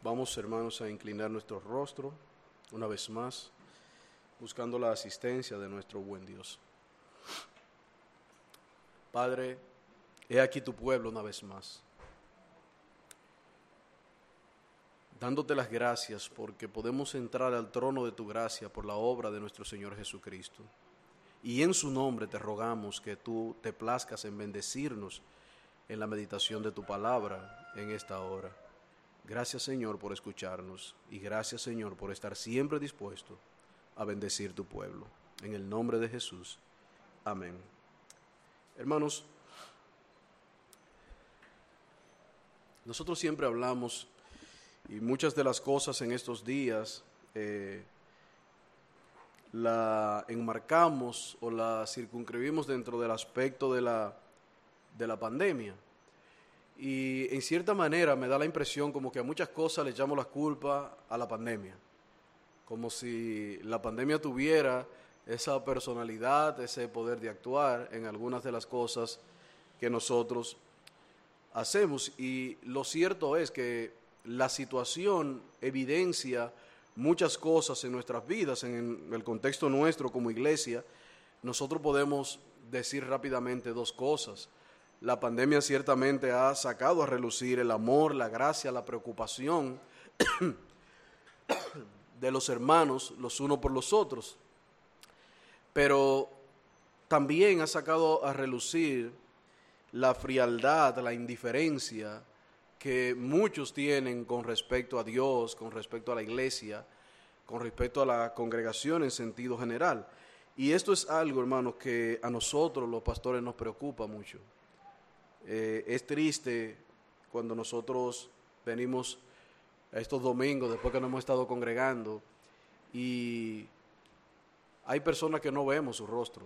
Vamos, hermanos, a inclinar nuestro rostro una vez más, buscando la asistencia de nuestro buen Dios. Padre, he aquí tu pueblo una vez más, dándote las gracias porque podemos entrar al trono de tu gracia por la obra de nuestro Señor Jesucristo. Y en su nombre te rogamos que tú te plazcas en bendecirnos en la meditación de tu palabra en esta hora. Gracias, Señor, por escucharnos y gracias, Señor, por estar siempre dispuesto a bendecir tu pueblo. En el nombre de Jesús. Amén. Hermanos, nosotros siempre hablamos y muchas de las cosas en estos días la enmarcamos o la circunscribimos dentro del aspecto de la pandemia. Y en cierta manera me da la impresión como que a muchas cosas le echamos la culpa a la pandemia. Como si la pandemia tuviera esa personalidad, ese poder de actuar en algunas de las cosas que nosotros hacemos. Y lo cierto es que la situación evidencia muchas cosas en nuestras vidas, en el contexto nuestro como iglesia. Nosotros podemos decir rápidamente dos cosas. La pandemia ciertamente ha sacado a relucir el amor, la gracia, la preocupación de los hermanos los unos por los otros, pero también ha sacado a relucir la frialdad, la indiferencia que muchos tienen con respecto a Dios, con respecto a la iglesia, con respecto a la congregación en sentido general. Y esto es algo, hermanos, que a nosotros los pastores nos preocupa mucho. Es triste cuando nosotros venimos a estos domingos después que nos hemos estado congregando y hay personas que no vemos su rostro.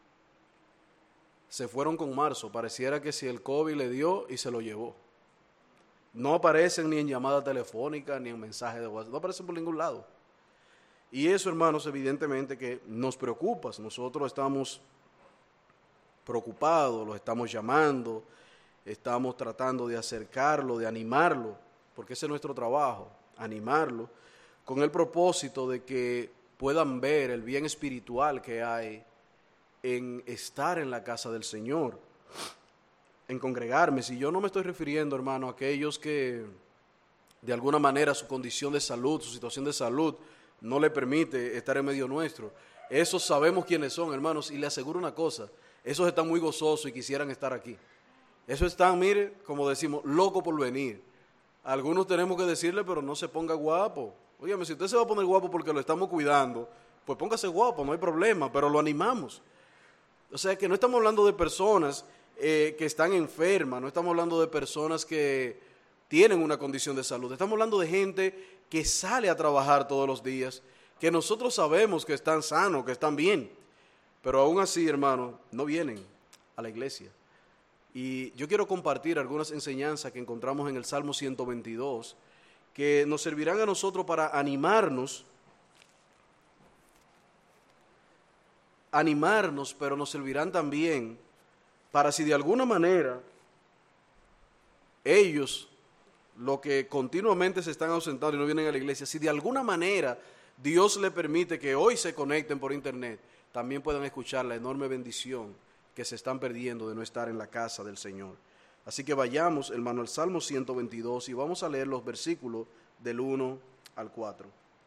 Se fueron con marzo, pareciera que si el COVID le dio y se lo llevó. No aparecen ni en llamada telefónica ni en mensaje de WhatsApp, no aparecen por ningún lado. Y eso, hermanos, evidentemente que nos preocupa. Nosotros estamos preocupados, los estamos llamando, estamos tratando de acercarlo, de animarlo, porque ese es nuestro trabajo, animarlo, con el propósito de que puedan ver el bien espiritual que hay en estar en la casa del Señor, en congregarme. Si yo no me estoy refiriendo, hermano, a aquellos que de alguna manera su condición de salud, su situación de salud no le permite estar en medio nuestro. Esos sabemos quiénes son, hermanos, y le aseguro una cosa, esos están muy gozosos y quisieran estar aquí. Esos están, mire, como decimos, locos por venir. Algunos tenemos que decirle, pero no se ponga guapo. Óyeme, si usted se va a poner guapo porque lo estamos cuidando, pues póngase guapo, no hay problema, pero lo animamos. O sea que no estamos hablando de personas que están enfermas, no estamos hablando de personas que tienen una condición de salud, estamos hablando de gente que sale a trabajar todos los días, que nosotros sabemos que están sanos, que están bien, pero aún así, hermano, no vienen a la iglesia. Y yo quiero compartir algunas enseñanzas que encontramos en el Salmo 122, que nos servirán a nosotros para animarnos, pero nos servirán también para si de alguna manera ellos, lo que continuamente se están ausentando y no vienen a la iglesia, si de alguna manera Dios le permite que hoy se conecten por internet, también puedan escuchar la enorme bendición que se están perdiendo de no estar en la casa del Señor. Así que vayamos, hermano, al Salmo 122 y vamos a leer los versículos del 1 al 4.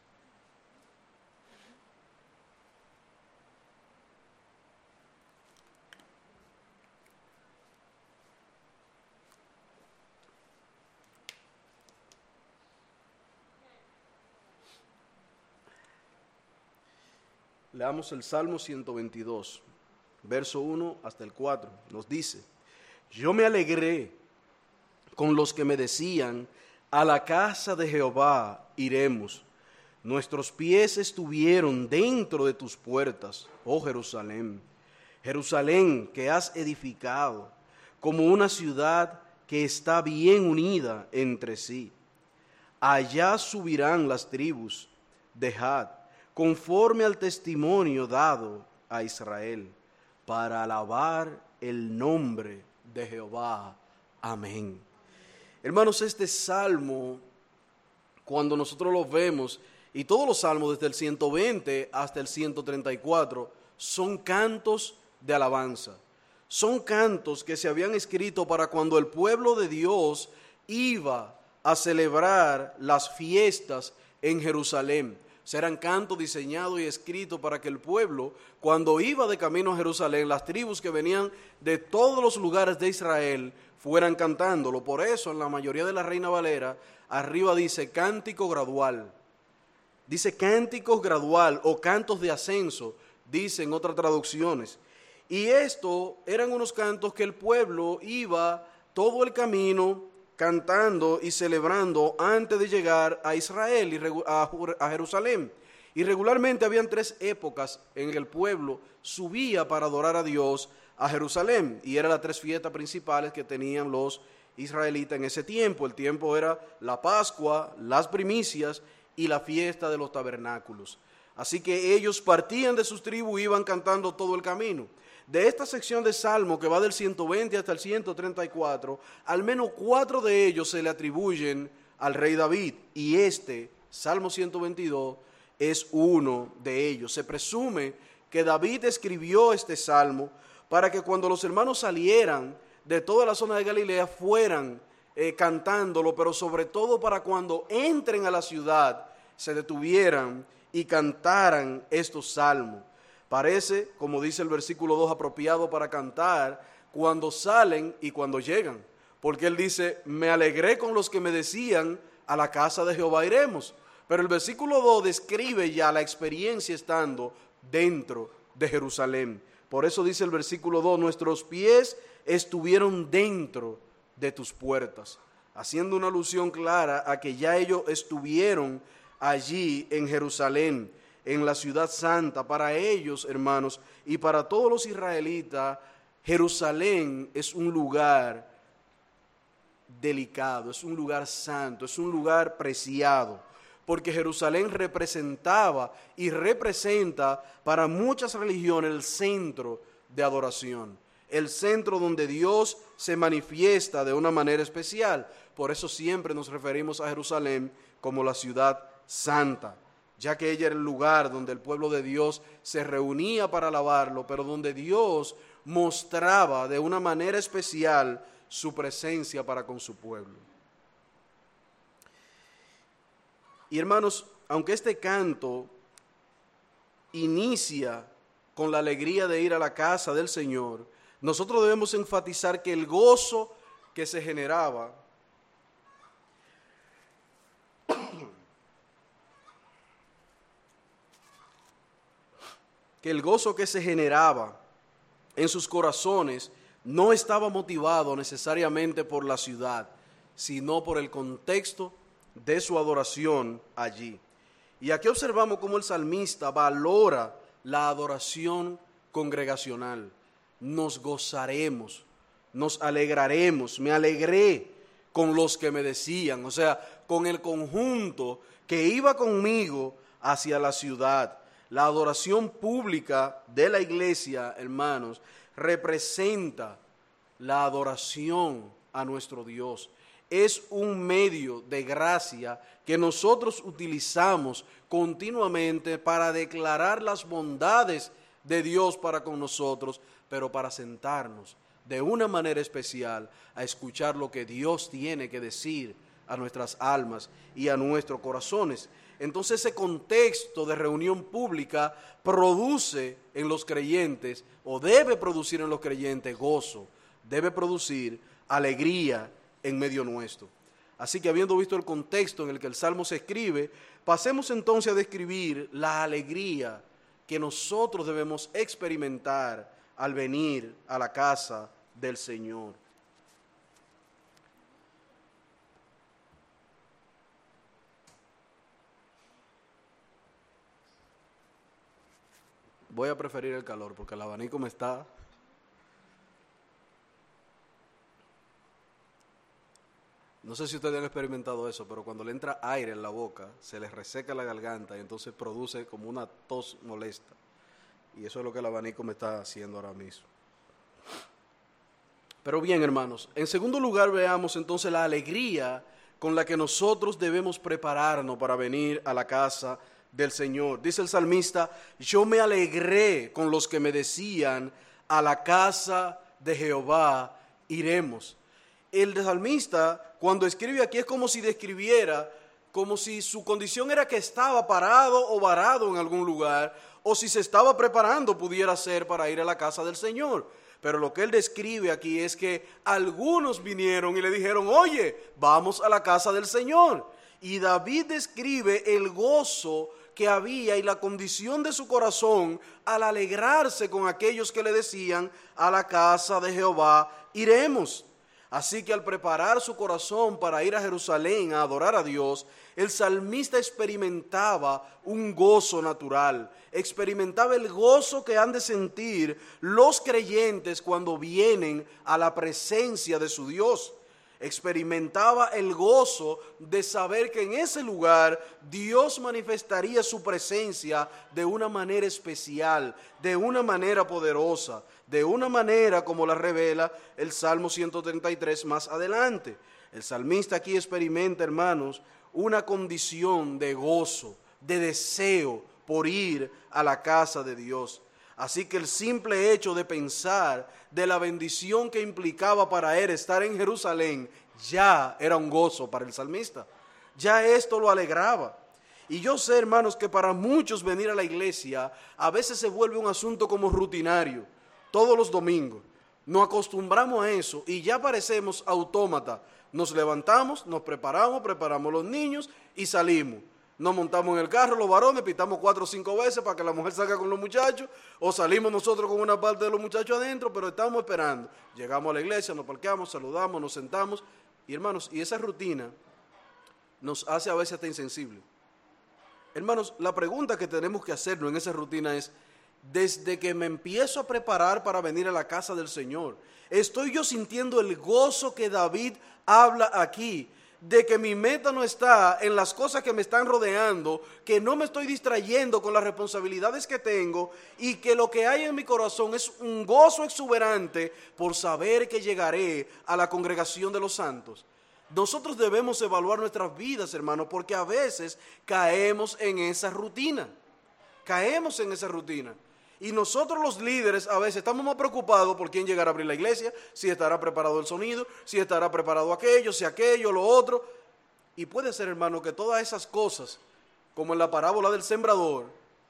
Leamos el Salmo 122, verso 1 hasta el 4. Nos dice: Yo me alegré con los que me decían, a la casa de Jehová iremos. Nuestros pies estuvieron dentro de tus puertas, oh Jerusalén. Jerusalén que has edificado, como una ciudad que está bien unida entre sí. Allá subirán las tribus de Gad, conforme al testimonio dado a Israel, para alabar el nombre de Jehová. Amén. Hermanos, este salmo cuando nosotros los vemos, y todos los salmos desde el 120 hasta el 134, son cantos de alabanza. Son cantos que se habían escrito para cuando el pueblo de Dios iba a celebrar las fiestas en Jerusalén. Serán cantos diseñados y escritos para que el pueblo, cuando iba de camino a Jerusalén, las tribus que venían de todos los lugares de Israel, fueran cantándolo. Por eso en la mayoría de la Reina Valera, arriba dice cántico gradual. Dice cánticos gradual o cantos de ascenso, dicen otras traducciones. Y esto eran unos cantos que el pueblo iba todo el camino cantando y celebrando antes de llegar a Israel y a Jerusalén. Y regularmente habían 3 épocas en que el pueblo subía para adorar a Dios a Jerusalén. Y eran las 3 fiestas principales que tenían los israelitas en ese tiempo. El tiempo era la Pascua, las primicias y la fiesta de los tabernáculos. Así que ellos partían de sus tribus y iban cantando todo el camino. De esta sección de Salmo que va del 120 hasta el 134, al menos 4 de ellos se le atribuyen al rey David. Y Salmo 122, es uno de ellos. Se presume que David escribió este salmo para que cuando los hermanos salieran de toda la zona de Galilea fueran cantándolo, pero sobre todo para cuando entren a la ciudad se detuvieran y cantaran estos salmos. Parece, como dice el versículo 2, apropiado para cantar cuando salen y cuando llegan. Porque él dice, me alegré con los que me decían, a la casa de Jehová iremos. Pero el versículo 2 describe ya la experiencia estando dentro de Jerusalén. Por eso dice el versículo 2, nuestros pies estuvieron dentro de tus puertas. Haciendo una alusión clara a que ya ellos estuvieron allí en Jerusalén, en la ciudad santa. Para ellos, hermanos, y para todos los israelitas, Jerusalén es un lugar delicado, es un lugar santo, es un lugar preciado, porque Jerusalén representaba y representa para muchas religiones el centro de adoración, el centro donde Dios se manifiesta de una manera especial. Por eso siempre nos referimos a Jerusalén como la ciudad santa, ya que ella era el lugar donde el pueblo de Dios se reunía para alabarlo, pero donde Dios mostraba de una manera especial su presencia para con su pueblo. Y hermanos, aunque este canto inicia con la alegría de ir a la casa del Señor, nosotros debemos enfatizar que el gozo que se generaba en sus corazones no estaba motivado necesariamente por la ciudad, sino por el contexto de su adoración allí. Y aquí observamos cómo el salmista valora la adoración congregacional. Nos gozaremos, nos alegraremos, me alegré con los que me decían, o sea, con el conjunto que iba conmigo hacia la ciudad. La adoración pública de la iglesia, hermanos, representa la adoración a nuestro Dios. Es un medio de gracia que nosotros utilizamos continuamente para declarar las bondades de Dios para con nosotros, pero para sentarnos de una manera especial a escuchar lo que Dios tiene que decir a nuestras almas y a nuestros corazones. Entonces ese contexto de reunión pública produce en los creyentes, o debe producir en los creyentes, gozo, debe producir alegría en medio nuestro. Así que habiendo visto el contexto en el que el Salmo se escribe, pasemos entonces a describir la alegría que nosotros debemos experimentar al venir a la casa del Señor. Voy a preferir el calor porque el abanico me está... No sé si ustedes han experimentado eso, pero cuando le entra aire en la boca, se les reseca la garganta y entonces produce como una tos molesta. Y eso es lo que el abanico me está haciendo ahora mismo. Pero bien, hermanos, en segundo lugar veamos entonces la alegría con la que nosotros debemos prepararnos para venir a la casa del Señor. Dice el salmista: yo me alegré con los que me decían, a la casa de Jehová iremos. El salmista, cuando escribe aquí, es como si describiera, como si su condición era que estaba parado o varado en algún lugar, o si se estaba preparando, pudiera ser, para ir a la casa del Señor. Pero lo que él describe aquí es que algunos vinieron y le dijeron: oye, vamos a la casa del Señor. Y David describe el gozo que había y la condición de su corazón al alegrarse con aquellos que le decían: a la casa de Jehová iremos. Así que al preparar su corazón para ir a Jerusalén a adorar a Dios, el salmista experimentaba un gozo natural, experimentaba el gozo que han de sentir los creyentes cuando vienen a la presencia de su Dios. Experimentaba el gozo de saber que en ese lugar Dios manifestaría su presencia de una manera especial, de una manera poderosa, de una manera como la revela el Salmo 133 más adelante. El salmista aquí experimenta, hermanos, una condición de gozo, de deseo por ir a la casa de Dios. Así que el simple hecho de pensar de la bendición que implicaba para él estar en Jerusalén ya era un gozo para el salmista. Ya esto lo alegraba. Y yo sé, hermanos, que para muchos venir a la iglesia a veces se vuelve un asunto como rutinario. Todos los domingos nos acostumbramos a eso y ya parecemos autómatas. Nos levantamos, nos preparamos los niños y salimos. Nos montamos en el carro, los varones, pitamos 4 o 5 veces para que la mujer salga con los muchachos, o salimos nosotros con una parte de los muchachos adentro, pero estamos esperando. Llegamos a la iglesia, nos parqueamos, saludamos, nos sentamos. Y hermanos, y esa rutina nos hace a veces hasta insensibles. Hermanos, la pregunta que tenemos que hacernos en esa rutina es: desde que me empiezo a preparar para venir a la casa del Señor, ¿estoy yo sintiendo el gozo que David habla aquí? De que mi meta no está en las cosas que me están rodeando, que no me estoy distrayendo con las responsabilidades que tengo y que lo que hay en mi corazón es un gozo exuberante por saber que llegaré a la congregación de los santos. Nosotros debemos evaluar nuestras vidas, hermanos, porque a veces caemos en esa rutina. Caemos en esa rutina. Y nosotros los líderes a veces estamos más preocupados por quién llegará a abrir la iglesia, si estará preparado el sonido, si estará preparado aquello, si aquello, lo otro. Y puede ser, hermano, que todas esas cosas, como en la parábola del sembrador,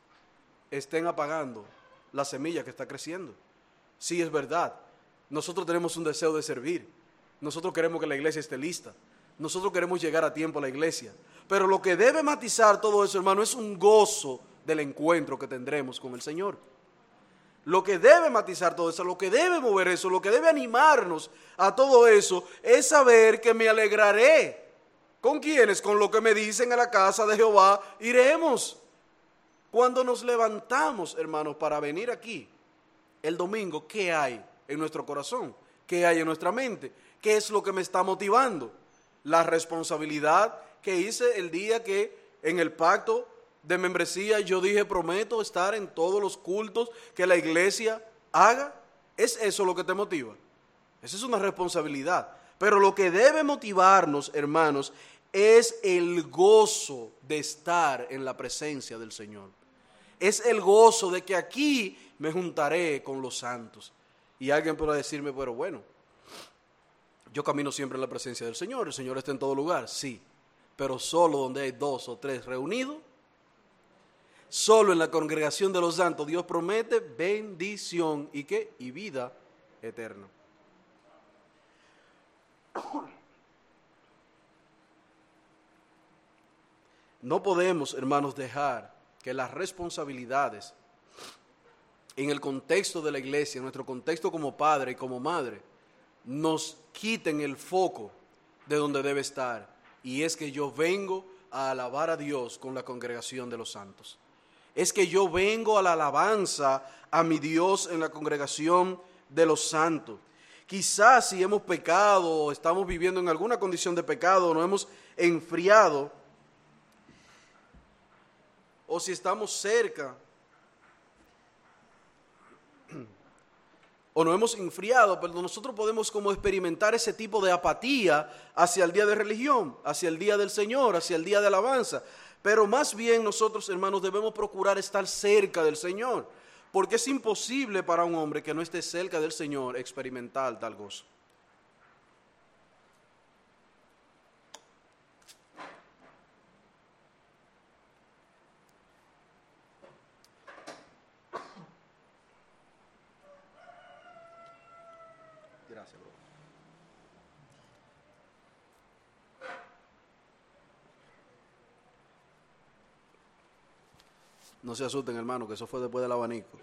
estén apagando la semilla que está creciendo. Sí, es verdad. Nosotros tenemos un deseo de servir. Nosotros queremos que la iglesia esté lista. Nosotros queremos llegar a tiempo a la iglesia. Pero lo que debe matizar todo eso, hermano, es un gozo del encuentro que tendremos con el Señor. Lo que debe matizar todo eso, lo que debe mover eso, lo que debe animarnos a todo eso, es saber que me alegraré. ¿Con quiénes? Con lo que me dicen: a la casa de Jehová iremos. Cuando nos levantamos, hermanos, para venir aquí el domingo, ¿qué hay en nuestro corazón? ¿Qué hay en nuestra mente? ¿Qué es lo que me está motivando? La responsabilidad que hice el día que en el pacto de membresía yo dije: prometo estar en todos los cultos que la iglesia haga. ¿Es eso lo que te motiva? Esa es una responsabilidad. Pero lo que debe motivarnos, hermanos, es el gozo de estar en la presencia del Señor. Es el gozo de que aquí me juntaré con los santos. Y alguien podrá decirme: pero bueno, yo camino siempre en la presencia del Señor, el Señor está en todo lugar. Sí, pero solo donde hay 2 o 3 reunidos, solo en la congregación de los santos, Dios promete bendición y ¿qué? Y vida eterna. No podemos, hermanos, dejar que las responsabilidades en el contexto de la iglesia, en nuestro contexto como padre y como madre, nos quiten el foco de donde debe estar. Y es que yo vengo a alabar a Dios con la congregación de los santos. Es que yo vengo a la alabanza a mi Dios en la congregación de los santos. Quizás si hemos pecado o estamos viviendo en alguna condición de pecado o nos hemos enfriado, o si estamos cerca o nos hemos enfriado, pero nosotros podemos como experimentar ese tipo de apatía hacia el día de religión, hacia el día del Señor, hacia el día de alabanza. Pero más bien nosotros, hermanos, debemos procurar estar cerca del Señor, porque es imposible para un hombre que no esté cerca del Señor experimentar tal gozo. Gracias, bro. No se asusten, hermano, que eso fue después del abanico.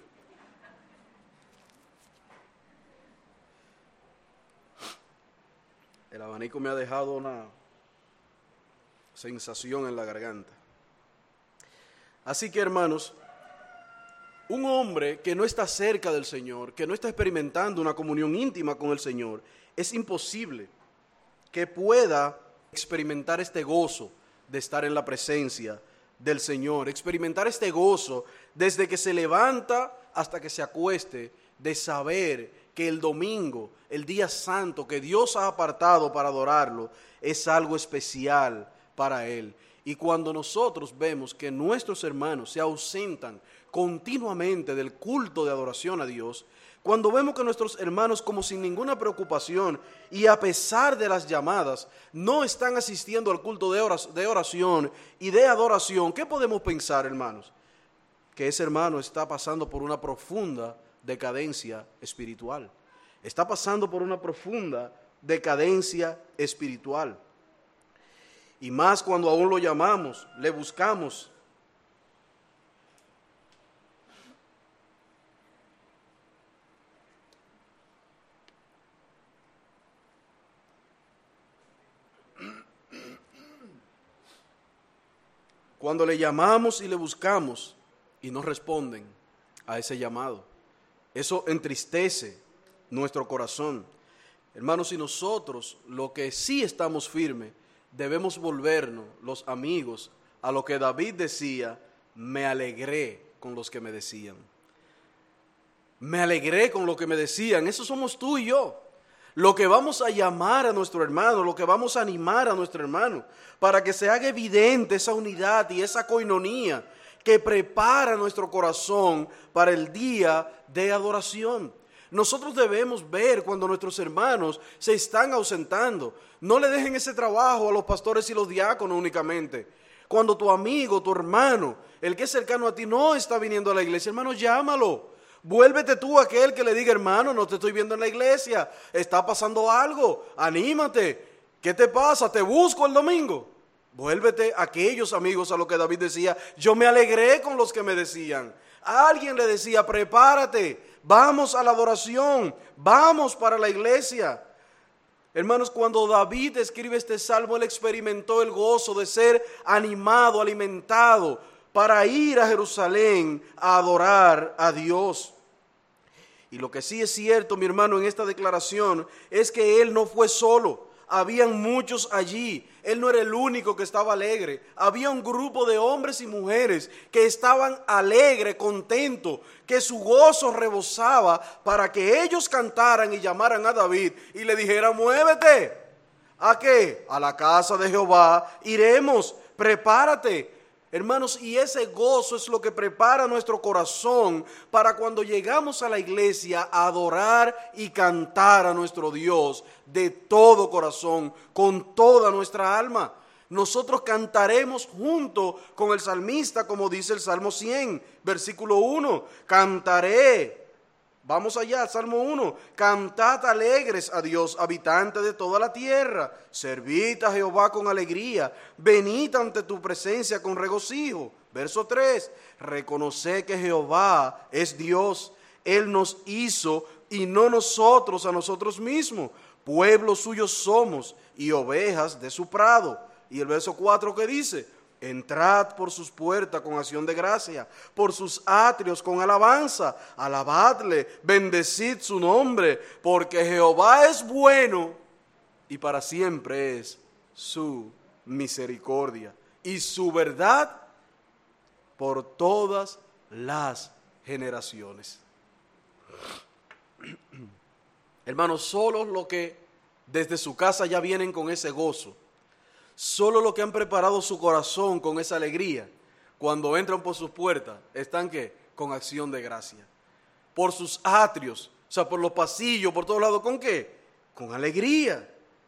El abanico me ha dejado una sensación en la garganta. Así que, hermanos, un hombre que no está cerca del Señor, que no está experimentando una comunión íntima con el Señor, es imposible que pueda experimentar este gozo de estar en la presencia del Señor, experimentar este gozo desde que se levanta hasta que se acueste, de saber que el domingo, el día santo que Dios ha apartado para adorarlo, es algo especial para Él. Y cuando nosotros vemos que nuestros hermanos se ausentan continuamente del culto de adoración a Dios, cuando vemos que nuestros hermanos, como sin ninguna preocupación y a pesar de las llamadas, no están asistiendo al culto de oración y de adoración, ¿qué podemos pensar, hermanos? Que ese hermano está pasando por una profunda decadencia espiritual. Está pasando por una profunda decadencia espiritual. Y más cuando aún lo llamamos, le buscamos. Cuando le llamamos y le buscamos y no responden a ese llamado, eso entristece nuestro corazón. Hermanos, y nosotros, lo que sí estamos firmes, debemos volvernos los amigos a lo que David decía: me alegré con los que me decían. Me alegré con lo que me decían. Eso somos tú y yo. Lo que vamos a llamar a nuestro hermano, lo que vamos a animar a nuestro hermano, para que se haga evidente esa unidad y esa coinonía que prepara nuestro corazón para el día de adoración. Nosotros debemos ver cuando nuestros hermanos se están ausentando. No le dejen ese trabajo a los pastores y los diáconos únicamente. Cuando tu amigo, tu hermano, el que es cercano a ti no está viniendo a la iglesia, hermano, llámalo. Vuélvete tú aquel que le diga: hermano, no te estoy viendo en la iglesia, está pasando algo, anímate. ¿Qué te pasa? Te busco el domingo. Vuélvete a aquellos amigos a lo que David decía: yo me alegré con los que me decían. Alguien le decía: prepárate, vamos a la adoración, vamos para la iglesia. Hermanos, cuando David escribe este salmo, él experimentó el gozo de ser animado, alimentado, para ir a Jerusalén a adorar a Dios. Y lo que sí es cierto, mi hermano, en esta declaración, es que él no fue solo. Habían muchos allí. Él no era el único que estaba alegre. Había un grupo de hombres y mujeres que estaban alegres, contentos, que su gozo rebosaba para que ellos cantaran y llamaran a David y le dijeran: muévete. ¿A qué? A la casa de Jehová iremos, prepárate. Hermanos, y ese gozo es lo que prepara nuestro corazón para cuando llegamos a la iglesia a adorar y cantar a nuestro Dios de todo corazón, con toda nuestra alma. Nosotros cantaremos junto con el salmista, como dice el Salmo 100, versículo 1. Cantaré. Vamos allá, Salmo 1. Cantad alegres a Dios, habitante de toda la tierra. Servid a Jehová con alegría. Venid ante tu presencia con regocijo. Verso 3. Reconoced que Jehová es Dios. Él nos hizo y no nosotros a nosotros mismos. Pueblo suyo somos y ovejas de su prado. Y el verso 4 que dice: entrad por sus puertas con acción de gracia, por sus atrios con alabanza, alabadle, bendecid su nombre, porque Jehová es bueno y para siempre es su misericordia y su verdad por todas las generaciones. Hermanos, solo los que desde su casa ya vienen con ese gozo, solo los que han preparado su corazón con esa alegría, cuando entran por sus puertas, están ¿qué? Con acción de gracia. Por sus atrios, o sea, por los pasillos, por todos lados, ¿con qué? Con alegría.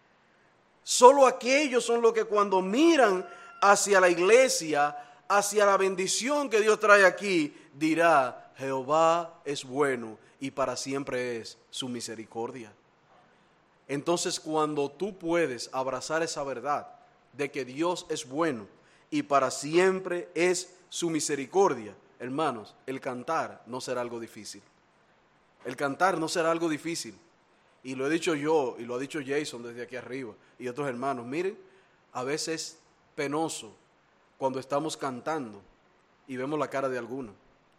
Solo aquellos son los que cuando miran hacia la iglesia, hacia la bendición que Dios trae aquí, dirá, Jehová es bueno y para siempre es su misericordia. Entonces, cuando tú puedes abrazar esa verdad de que Dios es bueno y para siempre es su misericordia, hermanos, el cantar no será algo difícil. El cantar no será algo difícil. Y lo he dicho yo, y lo ha dicho Jason desde aquí arriba, y otros hermanos. Miren, a veces es penoso cuando estamos cantando y vemos la cara de alguno.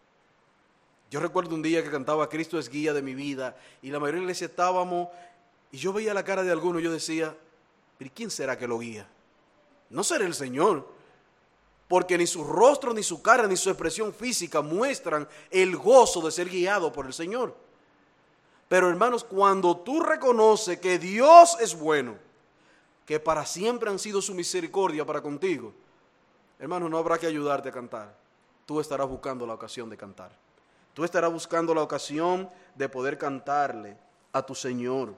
Yo recuerdo un día que cantaba Cristo es guía de mi vida, y la mayoría de la iglesia estábamos, y yo veía la cara de alguno y yo decía, ¿pero quién será que lo guía? No será el Señor, porque ni su rostro, ni su cara, ni su expresión física muestran el gozo de ser guiado por el Señor. Pero hermanos, cuando tú reconoces que Dios es bueno, que para siempre han sido su misericordia para contigo, hermanos, no habrá que ayudarte a cantar. Tú estarás buscando la ocasión de cantar. Tú estarás buscando la ocasión de poder cantarle a tu Señor.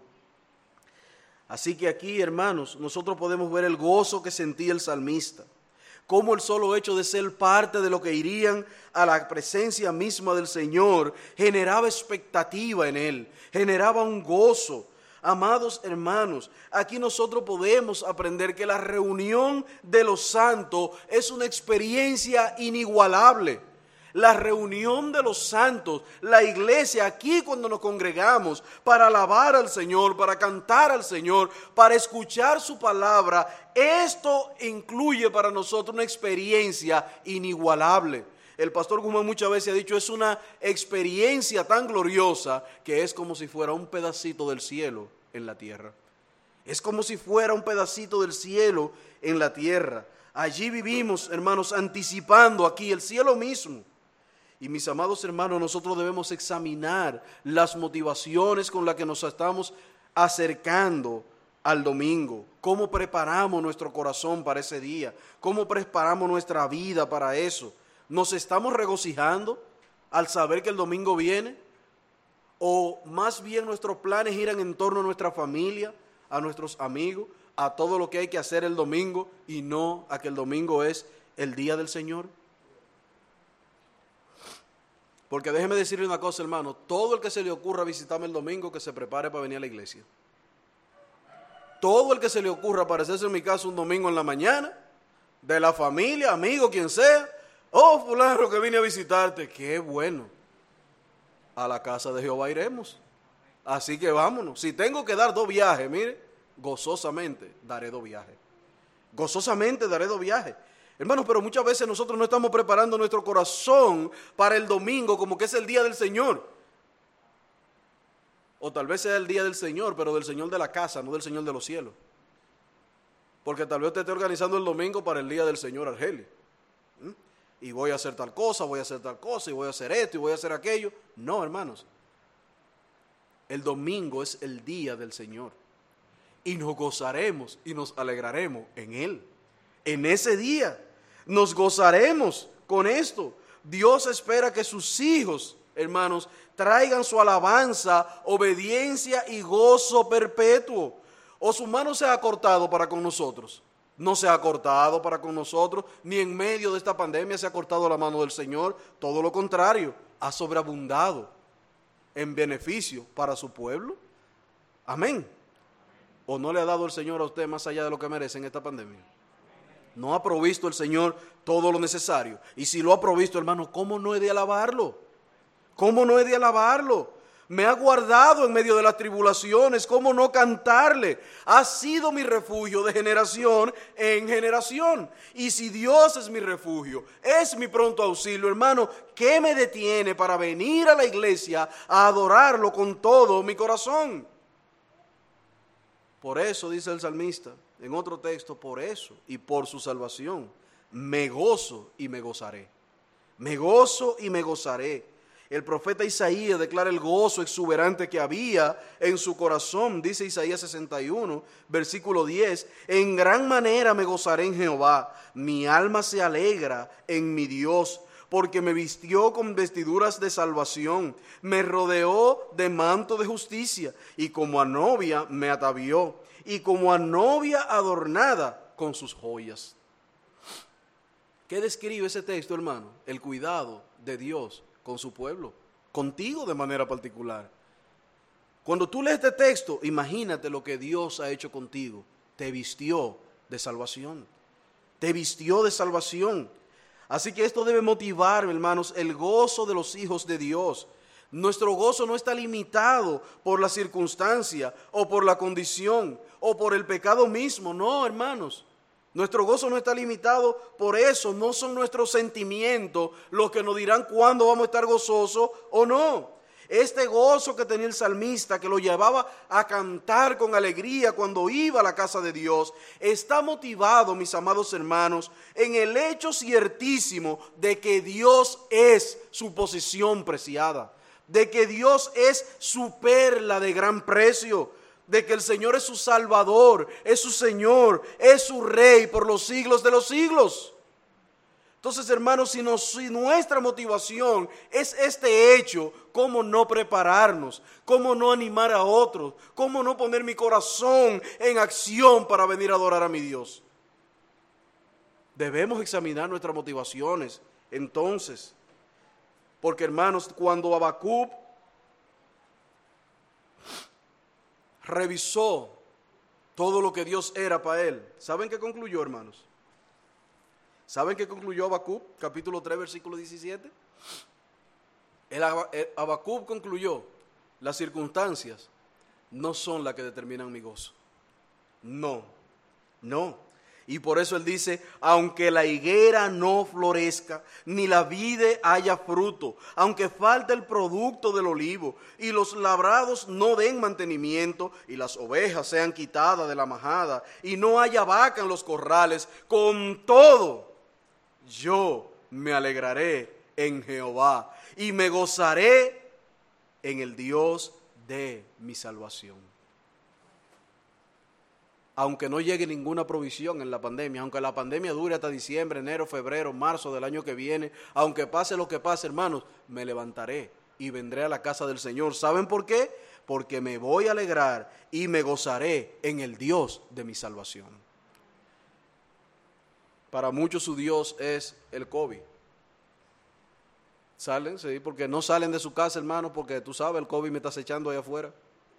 Así que aquí, hermanos, nosotros podemos ver el gozo que sentía el salmista. Cómo el solo hecho de ser parte de lo que irían a la presencia misma del Señor generaba expectativa en él, generaba un gozo. Amados hermanos, aquí nosotros podemos aprender que la reunión de los santos es una experiencia inigualable. La reunión de los santos, la iglesia, aquí cuando nos congregamos para alabar al Señor, para cantar al Señor, para escuchar su palabra, esto incluye para nosotros una experiencia inigualable. El pastor Guzmán muchas veces ha dicho, es una experiencia tan gloriosa que es como si fuera un pedacito del cielo en la tierra. Es como si fuera un pedacito del cielo en la tierra. Allí vivimos, hermanos, anticipando aquí el cielo mismo. Y mis amados hermanos, nosotros debemos examinar las motivaciones con las que nos estamos acercando al domingo. ¿Cómo preparamos nuestro corazón para ese día? ¿Cómo preparamos nuestra vida para eso? ¿Nos estamos regocijando al saber que el domingo viene? ¿O más bien nuestros planes giran en torno a nuestra familia, a nuestros amigos, a todo lo que hay que hacer el domingo y no a que el domingo es el día del Señor? Porque déjeme decirle una cosa, hermano, todo el que se le ocurra visitarme el domingo, que se prepare para venir a la iglesia. Todo el que se le ocurra aparecerse en mi casa un domingo en la mañana, de la familia, amigo, quien sea, oh, fulano que vine a visitarte, qué bueno. A la casa de Jehová iremos. Así que vámonos. Si tengo que dar 2 viajes, mire, gozosamente daré 2 viajes. Gozosamente daré 2 viajes. Hermanos, pero muchas veces nosotros no estamos preparando nuestro corazón para el domingo como que es el día del Señor. O tal vez sea el día del Señor, pero del Señor de la casa, no del Señor de los cielos. Porque tal vez te esté organizando el domingo para el día del Señor Argelio. Y voy a hacer tal cosa, voy a hacer tal cosa, y voy a hacer esto, y voy a hacer aquello. No, hermanos. El domingo es el día del Señor. Y nos gozaremos y nos alegraremos en Él. En ese día nos gozaremos con esto. Dios espera que sus hijos, hermanos, traigan su alabanza, obediencia y gozo perpetuo. O su mano se ha cortado para con nosotros. No se ha cortado para con nosotros, ni en medio de esta pandemia se ha cortado la mano del Señor. Todo lo contrario, ha sobreabundado en beneficio para su pueblo. Amén. ¿O no le ha dado el Señor a usted más allá de lo que merece en esta pandemia? ¿No ha provisto el Señor todo lo necesario? Y si lo ha provisto, hermano, ¿cómo no he de alabarlo? ¿Cómo no he de alabarlo? Me ha guardado en medio de las tribulaciones, ¿cómo no cantarle? Ha sido mi refugio de generación en generación. Y si Dios es mi refugio, es mi pronto auxilio, hermano, ¿qué me detiene para venir a la iglesia a adorarlo con todo mi corazón? Por eso, dice el salmista, en otro texto, por eso y por su salvación, me gozo y me gozaré. Me gozo y me gozaré. El profeta Isaías declara el gozo exuberante que había en su corazón. Dice Isaías 61, versículo 10, en gran manera me gozaré en Jehová, mi alma se alegra en mi Dios, porque me vistió con vestiduras de salvación, me rodeó de manto de justicia, y como a novia me atavió, y como a novia adornada con sus joyas. ¿Qué describe ese texto, hermano? El cuidado de Dios con su pueblo, contigo de manera particular. Cuando tú lees este texto, imagínate lo que Dios ha hecho contigo. Te vistió de salvación. Te vistió de salvación. Así que esto debe motivar, hermanos, el gozo de los hijos de Dios. Nuestro gozo no está limitado por la circunstancia o por la condición o por el pecado mismo. No, hermanos. Nuestro gozo no está limitado por eso. No son nuestros sentimientos los que nos dirán cuándo vamos a estar gozosos o no. Este gozo que tenía el salmista, que lo llevaba a cantar con alegría cuando iba a la casa de Dios, está motivado, mis amados hermanos, en el hecho ciertísimo de que Dios es su posesión preciada, de que Dios es su perla de gran precio, de que el Señor es su Salvador, es su Señor, es su Rey por los siglos de los siglos. Entonces, hermanos, si nuestra motivación es este hecho, ¿cómo no prepararnos? ¿Cómo no animar a otros? ¿Cómo no poner mi corazón en acción para venir a adorar a mi Dios? Debemos examinar nuestras motivaciones, entonces, porque, hermanos, cuando Habacuc revisó todo lo que Dios era para él, ¿saben qué concluyó, hermanos? ¿Saben qué concluyó Habacuc, capítulo 3, versículo 17? Habacuc concluyó, las circunstancias no son las que determinan mi gozo. No. Y por eso él dice, aunque la higuera no florezca, ni la vide haya fruto, aunque falte el producto del olivo, y los labrados no den mantenimiento, y las ovejas sean quitadas de la majada, y no haya vaca en los corrales, con todo, yo me alegraré en Jehová, y me gozaré en el Dios de mi salvación. Aunque no llegue ninguna provisión en la pandemia, aunque la pandemia dure hasta diciembre, enero, febrero, marzo del año que viene, aunque pase lo que pase, hermanos, me levantaré y vendré a la casa del Señor. ¿Saben por qué? Porque me voy a alegrar y me gozaré en el Dios de mi salvación. Para muchos su Dios es el COVID. ¿Salen? Sí, porque no salen de su casa, hermanos, porque tú sabes, el COVID me está acechando allá afuera.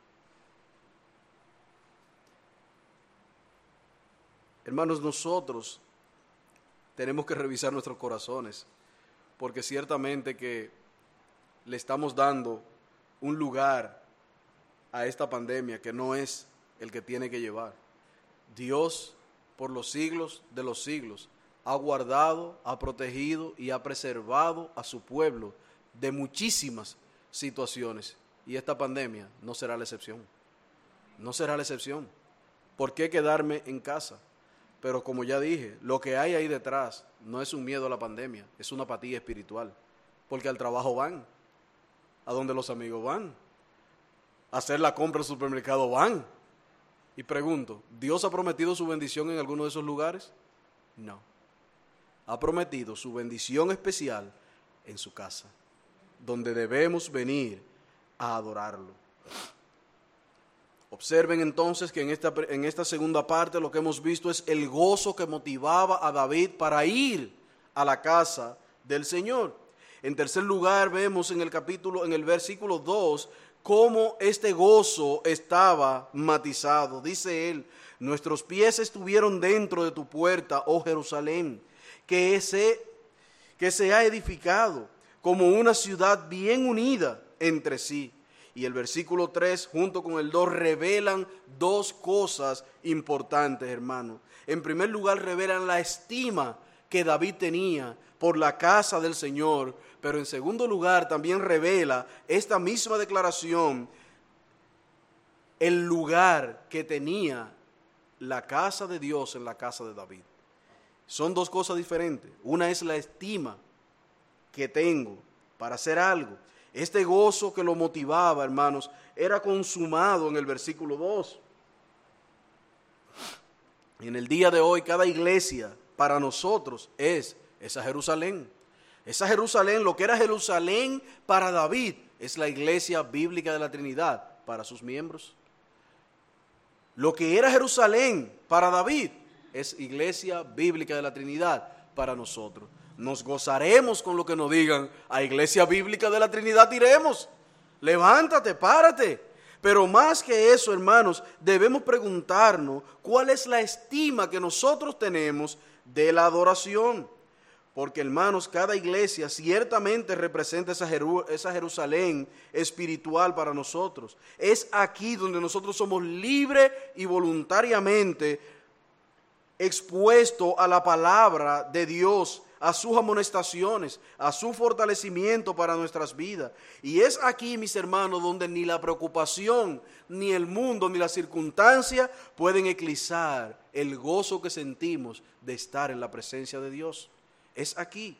Hermanos, nosotros tenemos que revisar nuestros corazones, porque ciertamente que le estamos dando un lugar a esta pandemia que no es el que tiene que llevar. Dios, por los siglos de los siglos, ha guardado, ha protegido y ha preservado a su pueblo de muchísimas situaciones, y esta pandemia no será la excepción. No será la excepción. ¿Por qué quedarme en casa? Pero como ya dije, lo que hay ahí detrás no es un miedo a la pandemia, es una apatía espiritual. Porque al trabajo van, a donde los amigos van, a hacer la compra al supermercado van. Y pregunto, ¿Dios ha prometido su bendición en alguno de esos lugares? No. Ha prometido su bendición especial en su casa, donde debemos venir a adorarlo. Observen entonces que en esta segunda parte lo que hemos visto es el gozo que motivaba a David para ir a la casa del Señor. En tercer lugar, vemos en el versículo 2, cómo este gozo estaba matizado. Dice él, nuestros pies estuvieron dentro de tu puerta, oh Jerusalén, que se ha edificado como una ciudad bien unida entre sí. Y el versículo 3 junto con el 2 revelan dos cosas importantes, hermanos. En primer lugar, revelan la estima que David tenía por la casa del Señor, pero en segundo lugar también revela esta misma declaración el lugar que tenía la casa de Dios en la casa de David. Son dos cosas diferentes. Una es la estima que tengo para hacer algo, Este gozo que lo motivaba, hermanos, era consumado en el versículo 2. En el día de hoy, cada iglesia para nosotros es esa Jerusalén. Esa Jerusalén, lo que era Jerusalén para David, es la iglesia bíblica de la Trinidad para sus miembros. Lo que era Jerusalén para David es iglesia bíblica de la Trinidad para nosotros. Nos gozaremos con lo que nos digan, a iglesia bíblica de la Trinidad iremos. Levántate, párate. Pero más que eso, hermanos, debemos preguntarnos cuál es la estima que nosotros tenemos de la adoración. Porque, hermanos, cada iglesia ciertamente representa esa Jerusalén espiritual para nosotros. Es aquí donde nosotros somos libres y voluntariamente expuestos a la palabra de Dios, a sus amonestaciones, a su fortalecimiento para nuestras vidas. Y es aquí, mis hermanos, donde ni la preocupación, ni el mundo, ni la circunstancia pueden eclipsar el gozo que sentimos de estar en la presencia de Dios. Es aquí.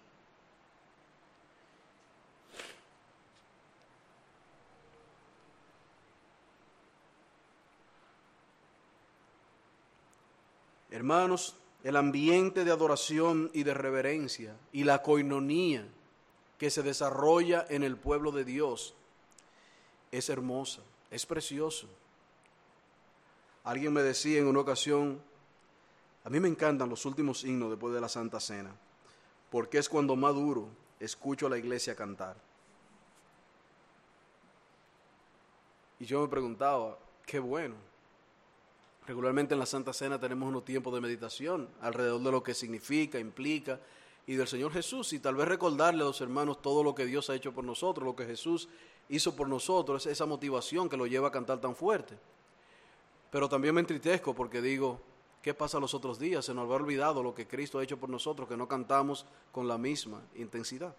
Hermanos, el ambiente de adoración y de reverencia y la coinonía que se desarrolla en el pueblo de Dios es hermosa, es precioso. Alguien me decía en una ocasión, a mí me encantan los últimos himnos después de la Santa Cena, porque es cuando más duro escucho a la iglesia cantar. Y yo me preguntaba, qué bueno. Regularmente en la Santa Cena tenemos unos tiempos de meditación alrededor de lo que significa, implica, y del Señor Jesús, y tal vez recordarle a los hermanos todo lo que Dios ha hecho por nosotros, lo que Jesús hizo por nosotros, esa motivación que lo lleva a cantar tan fuerte. Pero también me entristezco porque digo, ¿qué pasa los otros días? Se nos había olvidado lo que Cristo ha hecho por nosotros, que no cantamos con la misma intensidad.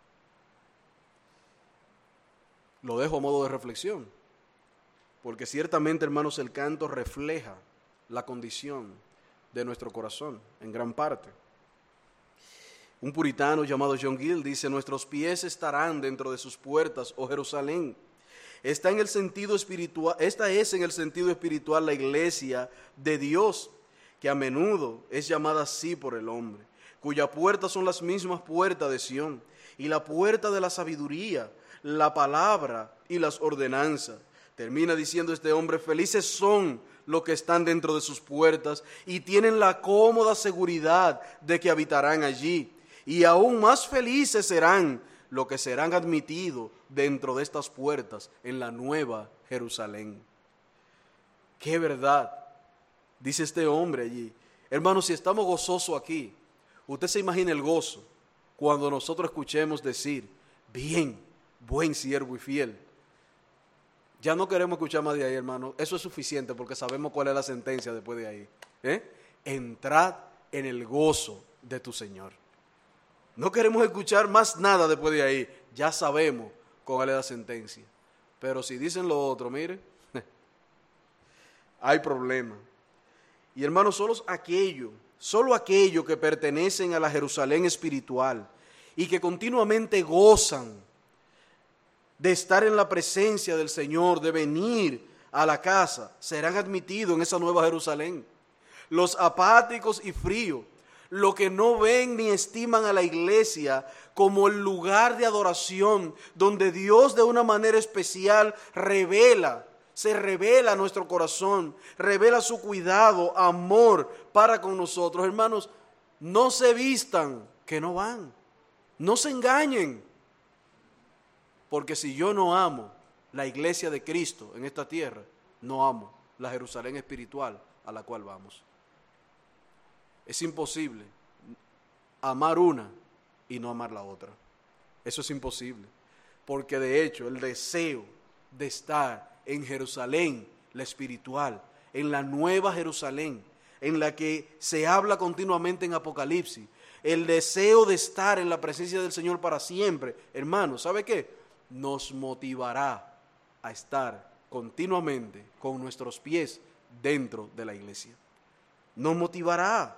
Lo dejo a modo de reflexión, porque ciertamente, hermanos, el canto refleja la condición de nuestro corazón, en gran parte. Un puritano llamado John Gill dice, nuestros pies estarán dentro de sus puertas, oh Jerusalén. Esta es en el sentido espiritual la iglesia de Dios, que a menudo es llamada así por el hombre, cuya puerta son las mismas puertas de Sión, y la puerta de la sabiduría, la palabra y las ordenanzas. Termina diciendo este hombre, felices son los que están dentro de sus puertas y tienen la cómoda seguridad de que habitarán allí. Y aún más felices serán los que serán admitidos dentro de estas puertas en la nueva Jerusalén. ¡Qué verdad! Dice este hombre allí. Hermanos, si estamos gozosos aquí, usted se imagina el gozo cuando nosotros escuchemos decir, bien, buen siervo y fiel. Ya no queremos escuchar más de ahí, hermano. Eso es suficiente porque sabemos cuál es la sentencia después de ahí. Entrad en el gozo de tu Señor. No queremos escuchar más nada después de ahí. Ya sabemos cuál es la sentencia. Pero si dicen lo otro, mire, hay problema. Y hermanos, solo aquellos que pertenecen a la Jerusalén espiritual y que continuamente gozan de estar en la presencia del Señor, de venir a la casa, serán admitidos en esa nueva Jerusalén. Los apáticos y fríos, los que no ven ni estiman a la iglesia como el lugar de adoración, donde Dios de una manera especial se revela a nuestro corazón, revela su cuidado, amor para con nosotros. Hermanos, no se vistan que no van, no se engañen. Porque si yo no amo la iglesia de Cristo en esta tierra, no amo la Jerusalén espiritual a la cual vamos. Es imposible amar una y no amar la otra. Eso es imposible. Porque de hecho el deseo de estar en Jerusalén, la espiritual, en la nueva Jerusalén, en la que se habla continuamente en Apocalipsis, el deseo de estar en la presencia del Señor para siempre, hermano, ¿sabe qué? Nos motivará a estar continuamente con nuestros pies dentro de la iglesia. Nos motivará.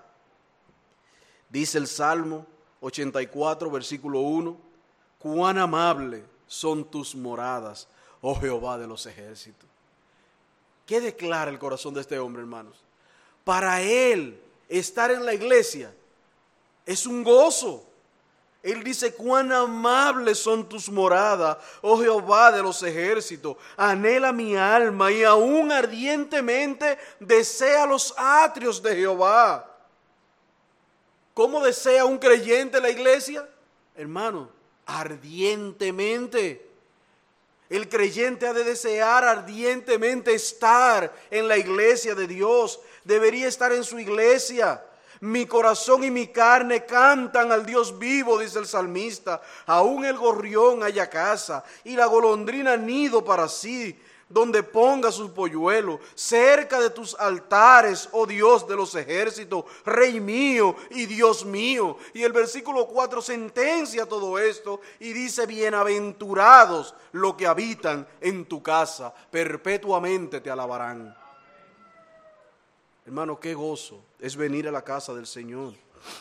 Dice el Salmo 84, versículo 1, cuán amables son tus moradas, oh Jehová de los ejércitos. ¿Qué declara el corazón de este hombre, hermanos? Para él, estar en la iglesia es un gozo. Él dice, cuán amables son tus moradas, oh Jehová de los ejércitos. Anhela mi alma y aún ardientemente desea los atrios de Jehová. ¿Cómo desea un creyente la iglesia? Hermano, ardientemente. El creyente ha de desear ardientemente estar en la iglesia de Dios. Debería estar en su iglesia. Mi corazón y mi carne cantan al Dios vivo, dice el salmista. Aún el gorrión halla casa y la golondrina nido para sí, donde ponga sus polluelos, cerca de tus altares, oh Dios de los ejércitos, Rey mío y Dios mío. Y el versículo 4 sentencia todo esto y dice, bienaventurados los que habitan en tu casa, perpetuamente te alabarán. Hermano, qué gozo es venir a la casa del Señor.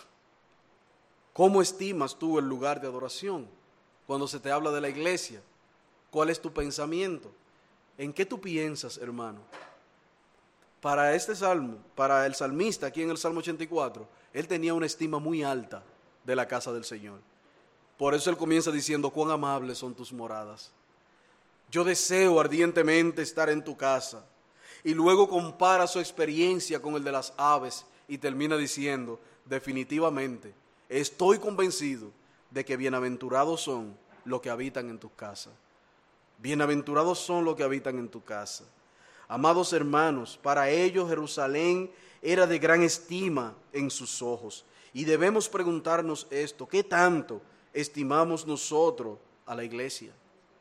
¿Cómo estimas tú el lugar de adoración? Cuando se te habla de la iglesia, ¿cuál es tu pensamiento? ¿En qué tú piensas, hermano? Para este salmo, para el salmista aquí en el Salmo 84, él tenía una estima muy alta de la casa del Señor. Por eso él comienza diciendo, cuán amables son tus moradas. Yo deseo ardientemente estar en tu casa. Y luego compara su experiencia con el de las aves y termina diciendo, definitivamente, estoy convencido de que bienaventurados son los que habitan en tus casas. Bienaventurados son los que habitan en tu casa. Amados hermanos, para ellos Jerusalén era de gran estima en sus ojos. Y debemos preguntarnos esto, ¿qué tanto estimamos nosotros a la iglesia?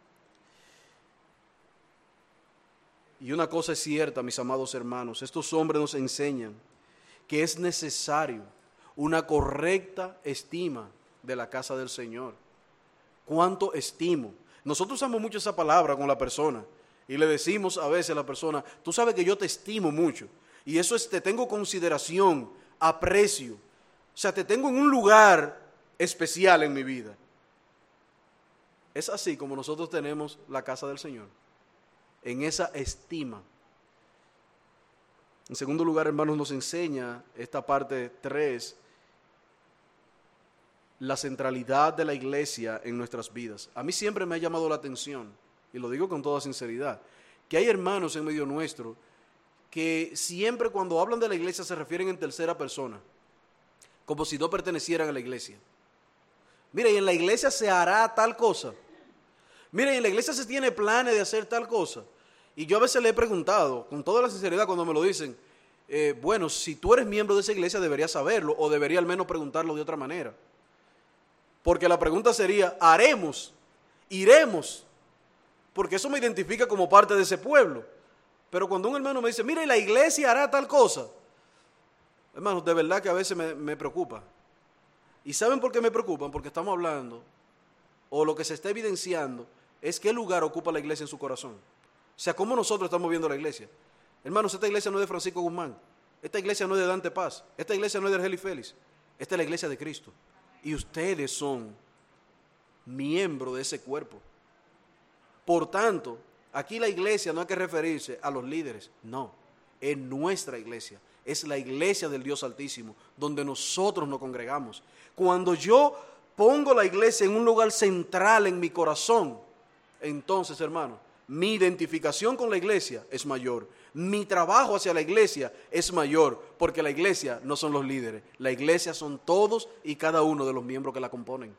Y una cosa es cierta, mis amados hermanos, estos hombres nos enseñan que es necesario una correcta estima de la casa del Señor. ¿Cuánto estimo? Nosotros usamos mucho esa palabra con la persona y le decimos a veces a la persona, tú sabes que yo te estimo mucho y eso es, te tengo consideración, aprecio, o sea, te tengo en un lugar especial en mi vida. Es así como nosotros tenemos la casa del Señor, en esa estima. En segundo lugar, hermanos, nos enseña esta parte 3, la centralidad de la iglesia en nuestras vidas. A mí siempre me ha llamado la atención, y lo digo con toda sinceridad, que hay hermanos en medio nuestro que siempre cuando hablan de la iglesia se refieren en tercera persona, como si no pertenecieran a la iglesia. Mira, y en la iglesia se hará tal cosa. Mira, y en la iglesia se tiene planes de hacer tal cosa. Y yo a veces le he preguntado, con toda la sinceridad cuando me lo dicen, bueno, si tú eres miembro de esa iglesia deberías saberlo, o debería al menos preguntarlo de otra manera. Porque la pregunta sería, ¿haremos? ¿Iremos? Porque eso me identifica como parte de ese pueblo. Pero cuando un hermano me dice, mira, y la iglesia hará tal cosa, hermanos, de verdad que a veces me preocupa. ¿Y saben por qué me preocupan? Porque estamos hablando, o lo que se está evidenciando, es qué lugar ocupa la iglesia en su corazón. O sea, ¿cómo nosotros estamos viendo la iglesia? Hermanos, esta iglesia no es de Francisco Guzmán, esta iglesia no es de Dante Paz, esta iglesia no es de Argeli Félix, esta es la iglesia de Cristo. Y ustedes son miembros de ese cuerpo. Por tanto, aquí la iglesia no hay que referirse a los líderes, no, es nuestra iglesia, es la iglesia del Dios Altísimo, donde nosotros nos congregamos. Cuando yo pongo la iglesia en un lugar central en mi corazón, entonces, hermano, mi identificación con la iglesia es mayor, mi trabajo hacia la iglesia es mayor, porque la iglesia no son los líderes, la iglesia son todos y cada uno de los miembros que la componen.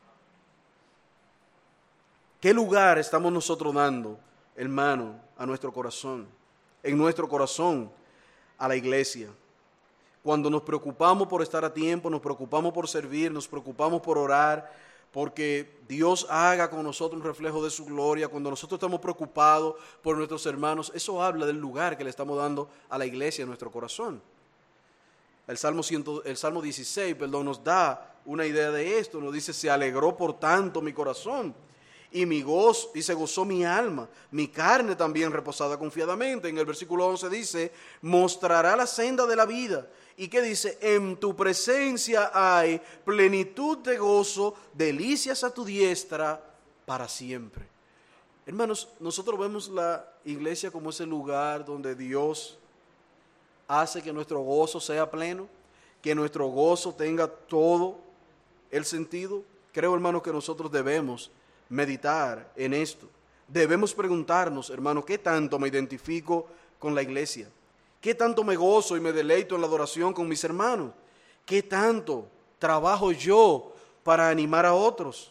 ¿Qué lugar estamos nosotros dando, hermano, a nuestro corazón? En nuestro corazón, a la iglesia. Cuando nos preocupamos por estar a tiempo, nos preocupamos por servir, nos preocupamos por orar, porque Dios haga con nosotros un reflejo de su gloria. Cuando nosotros estamos preocupados por nuestros hermanos, eso habla del lugar que le estamos dando a la iglesia en nuestro corazón. El Salmo 16, nos da una idea de esto. Nos dice, se alegró por tanto mi corazón y se gozó mi alma, mi carne también reposada confiadamente. En el versículo 11 dice, mostrará la senda de la vida. ¿Y qué dice? En tu presencia hay plenitud de gozo, delicias a tu diestra. para siempre. Hermanos, nosotros vemos la iglesia como ese lugar donde Dios hace que nuestro gozo sea pleno, que nuestro gozo tenga todo el sentido. Creo, hermanos, que nosotros debemos meditar en esto. Debemos preguntarnos, hermanos, ¿qué tanto me identifico con la iglesia? ¿Qué tanto me gozo y me deleito en la adoración con mis hermanos? ¿Qué tanto trabajo yo para animar a otros?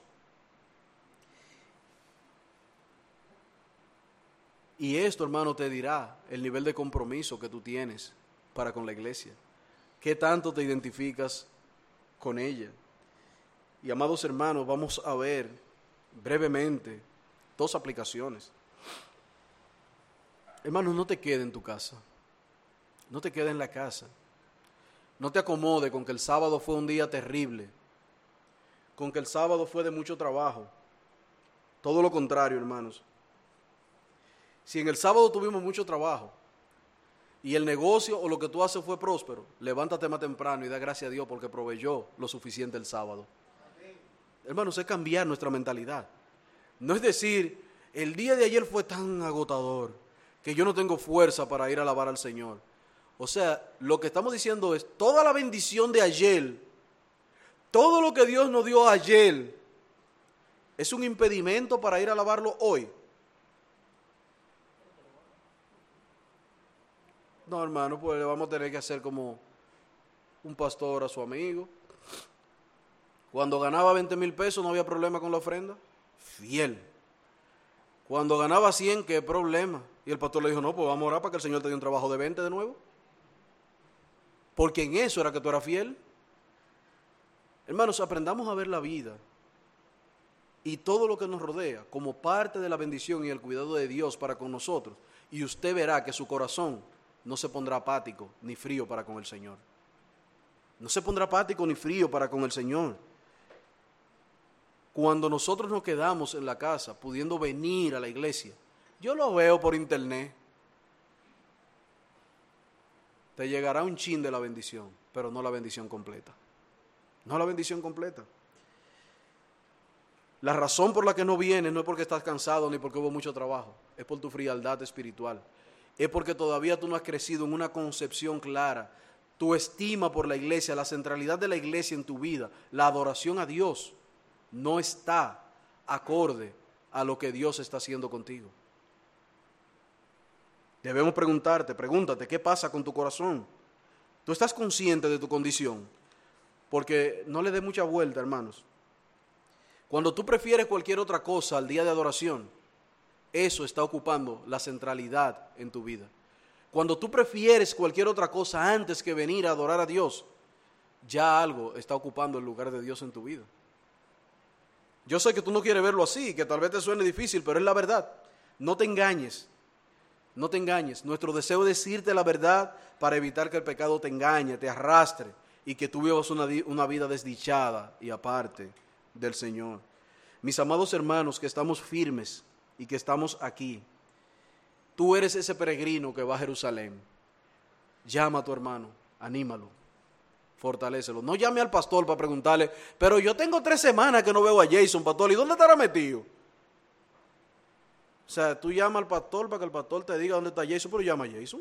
Y esto, hermano, te dirá el nivel de compromiso que tú tienes para con la iglesia. ¿Qué tanto te identificas con ella? Y amados hermanos, vamos a ver brevemente 2 aplicaciones. Hermanos, no te quedes en tu casa. No te quedes en la casa. No te acomode con que el sábado fue un día terrible, con que el sábado fue de mucho trabajo. Todo lo contrario, hermanos. Si en el sábado tuvimos mucho trabajo y el negocio o lo que tú haces fue próspero, levántate más temprano y da gracias a Dios porque proveyó lo suficiente el sábado. Hermanos, es cambiar nuestra mentalidad. No es decir, el día de ayer fue tan agotador que yo no tengo fuerza para ir a alabar al Señor. O sea, lo que estamos diciendo es, toda la bendición de ayer, todo lo que Dios nos dio ayer, es un impedimento para ir a alabarlo hoy. No, hermano, pues le vamos a tener que hacer como un pastor a su amigo. Cuando ganaba 20,000 pesos no había problema con la ofrenda. Fiel. Cuando ganaba 100, ¿qué problema? Y el pastor le dijo, no, pues vamos a orar para que el Señor te dé un trabajo de 20 de nuevo. Porque en eso era que tú eras fiel. Hermanos, aprendamos a ver la vida y todo lo que nos rodea como parte de la bendición y el cuidado de Dios para con nosotros. Y usted verá que su corazón no se pondrá apático ni frío para con el Señor. No se pondrá apático ni frío para con el Señor. Cuando nosotros nos quedamos en la casa, pudiendo venir a la iglesia, yo lo veo por internet, te llegará un chin de la bendición, pero no la bendición completa. No la bendición completa. La razón por la que no vienes no es porque estás cansado ni porque hubo mucho trabajo, es por tu frialdad espiritual. Es porque todavía tú no has crecido en una concepción clara, tu estima por la iglesia, la centralidad de la iglesia en tu vida, la adoración a Dios, no está acorde a lo que Dios está haciendo contigo. Debemos pregúntate, ¿qué pasa con tu corazón? ¿Tú estás consciente de tu condición? Porque no le dé mucha vuelta, hermanos. Cuando tú prefieres cualquier otra cosa al día de adoración, eso está ocupando la centralidad en tu vida. Cuando tú prefieres cualquier otra cosa antes que venir a adorar a Dios, ya algo está ocupando el lugar de Dios en tu vida. Yo sé que tú no quieres verlo así, que tal vez te suene difícil, pero es la verdad. No te engañes. No te engañes. Nuestro deseo es decirte la verdad para evitar que el pecado te engañe, te arrastre y que tú vivas una vida desdichada y aparte del Señor. Mis amados hermanos que estamos firmes y que estamos aquí, tú eres ese peregrino que va a Jerusalén. Llama a tu hermano, anímalo, fortalécelo. No llame al pastor para preguntarle, pero yo tengo 3 semanas que no veo a Jason, pastor, ¿y dónde estará metido? O sea, tú llamas al pastor para que el pastor te diga dónde está Jason, pero llama a Jason.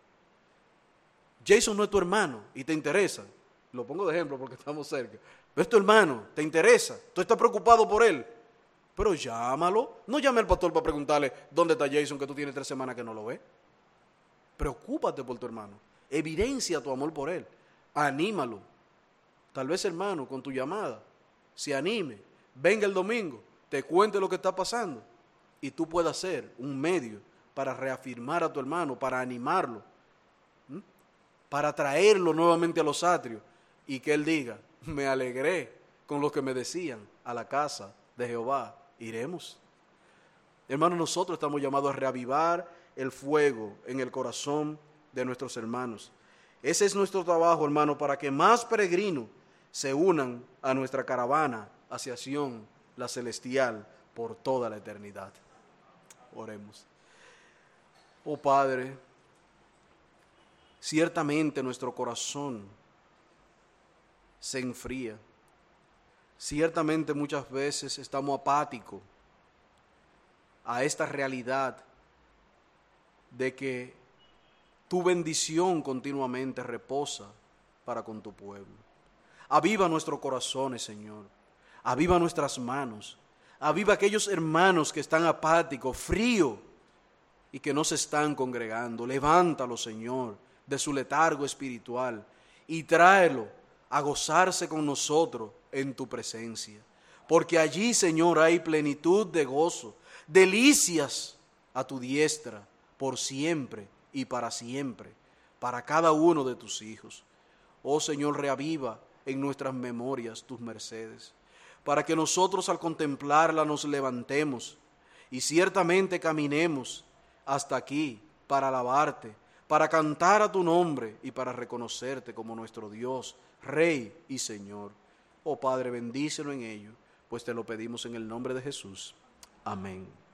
Jason no es tu hermano y te interesa. Lo pongo de ejemplo porque estamos cerca. Pero es tu hermano, te interesa, tú estás preocupado por él. Pero llámalo. No llame al pastor para preguntarle dónde está Jason, que tú tienes 3 semanas que no lo ves. Preocúpate por tu hermano. Evidencia tu amor por él. Anímalo. Tal vez, hermano, con tu llamada, se anime, venga el domingo, te cuente lo que está pasando y tú puedas ser un medio para reafirmar a tu hermano, para animarlo, para traerlo nuevamente a los atrios y que él diga, me alegré con lo que me decían, a la casa de Jehová iremos. Hermanos, nosotros estamos llamados a reavivar el fuego en el corazón de nuestros hermanos. Ese es nuestro trabajo, hermano, para que más peregrinos se unan a nuestra caravana hacia Sión, la celestial, por toda la eternidad. Oremos. Oh Padre, ciertamente nuestro corazón se enfría. Ciertamente muchas veces estamos apáticos a esta realidad de que tu bendición continuamente reposa para con tu pueblo. Aviva nuestros corazones, Señor. Aviva nuestras manos. Aviva aquellos hermanos que están apáticos, fríos y que no se están congregando. Levántalo, Señor, de su letargo espiritual y tráelo a gozarse con nosotros en tu presencia. Porque allí, Señor, hay plenitud de gozo, delicias a tu diestra, por siempre y para siempre, para cada uno de tus hijos. Oh Señor, reaviva en nuestras memorias tus mercedes, para que nosotros al contemplarla nos levantemos y ciertamente caminemos hasta aquí para alabarte, para cantar a tu nombre y para reconocerte como nuestro Dios, Rey y Señor. Oh Padre, bendícelo en ello, pues te lo pedimos en el nombre de Jesús. Amén.